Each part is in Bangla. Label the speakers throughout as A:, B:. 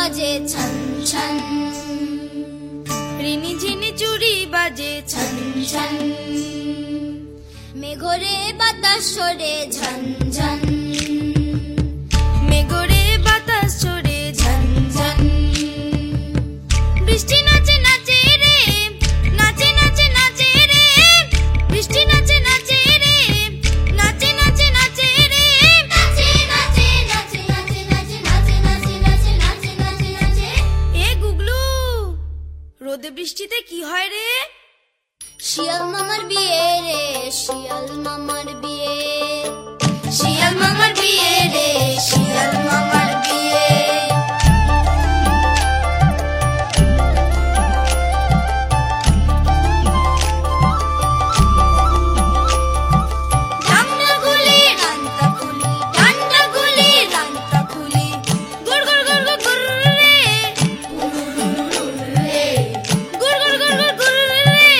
A: বাজে ছন ছন,
B: রিনি ঝিনি চুড়ি বাজে ছন ছন,
A: মেঘরে বাতাস সরে ঝন ঝন,
B: মেঘরে বাতাস ছড়ে ঝন ঝন, বৃষ্টি নাচে নাচে রে, নাচে নাচে নাচে রে, বৃষ্টি নাচে নাচে রে, নাচে নাচে নাচে রে,
A: নাচে নাচে নাচে নাচে নাচে নাচে নাচে নাচে নাচে নাচে নাচে।
B: এ গুগলু, রোদে বৃষ্টিতে কি হয় রে?
A: শিয়াল মামার বিয়ে রে, শিয়াল মামার বিয়ে, শিয়াল মামার বিয়ে রে, শিয়াল মামার বিয়ে। ডান্ডা গুলি রান্তা খুলি, ডান্ডা গুলি রান্তা খুলি,
B: গুড় গুড় গুড় গুড় গুড় রে,
A: রে
B: গুড় গুড় গুড় গুড় গুড় রে,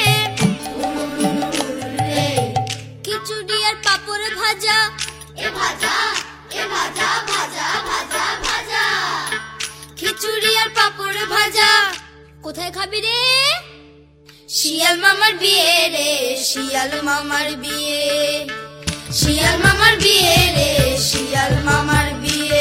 A: রে। খিচুড়ি আর পাপড় ভাজা, এ ভাজা এ ভাজা ভাজা ভাজা ভাজা, খিচুড়ি আর পাপড় ভাজা। কোথায় খাবি রে? শিয়াল মামার বিয়ে রে, শিয়াল মামার বিয়ে, শিয়াল মামার বিয়ে রে, শিয়াল মামার বিয়ে।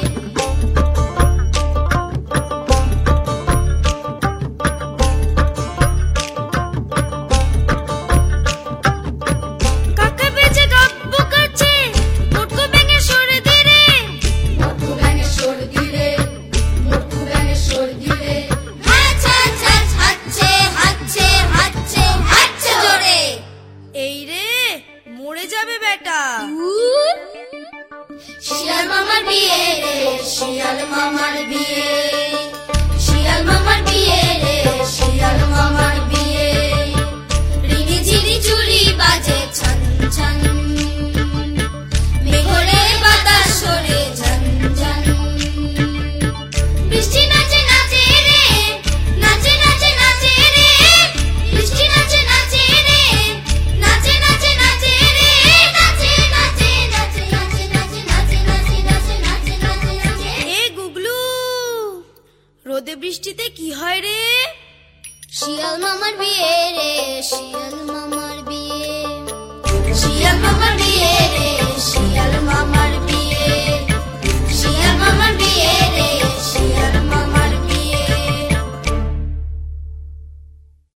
B: কাকা বেজে গাব্বু কাছে, মুটকো ভেঙে সরে দে রে,
A: মোটু ব্যাঙে সর্দি রে, মোটু ব্যাঙে সর্দি রে। হাচ্ছে হাচ্ছে হাচ্ছে হাচ্ছে হাচ্ছে জোরে।
B: এই রে মরে যাবে বেটা।
A: শিয়াল মামার বিয়ে রে, শিয়াল মামার বিয়ে, শিয়াল মামার বিয়ে রে, শিয়াল মামার বিয়ে। রিনি ঝিনি চুড়ি বাজে ছন ছন, মেঘরে বাতাস সরে ঝন ঝন, বৃষ্টি নাচে নাচে রে, নাচে নাচে নাচে রে, বৃষ্টি নাচে নাচে রে, নাচে নাচে নাচে রে, নাচে নাচে নাচে নাচে নাচে নাচে নাচে নাচে নাচে নাচে নাচে।
B: এ গুগলু, রোদে বৃষ্টিতে কি হয় রে?
A: শিয়াল মামার বিয়ে রে, শিয়াল মামার বিয়ে, শিয়াল মামার বিয়ে রে, শিয়াল মামার